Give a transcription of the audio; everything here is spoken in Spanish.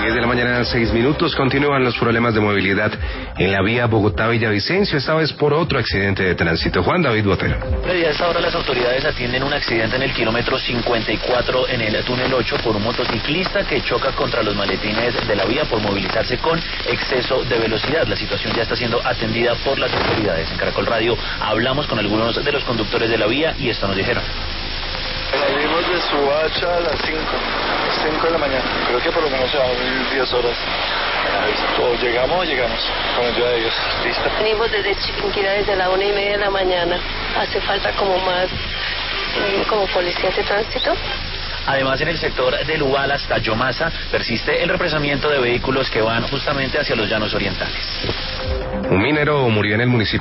10:06 a.m. Continúan los problemas de movilidad en la vía Bogotá-Villavicencio, esta vez por otro accidente de tránsito. Juan David Botero. A esta hora las autoridades atienden un accidente en el kilómetro 54 en el túnel 8 por un motociclista que choca contra los maletines de la vía por movilizarse con exceso de velocidad. La situación ya está siendo atendida por las autoridades. En Caracol Radio hablamos con algunos de los conductores de la vía y esto nos dijeron. Salimos de Suacha a las 5 de la mañana. Creo que por lo menos se van 10 horas. O llegamos, con ayuda de Dios. ¿Listo? Venimos desde Chiquinquirá desde la 1:30 de la mañana. Hace falta como más, como policías de tránsito. Además, en el sector del Ubal hasta Yomasa persiste el represamiento de vehículos que van justamente hacia los llanos orientales. Un minero murió en el municipio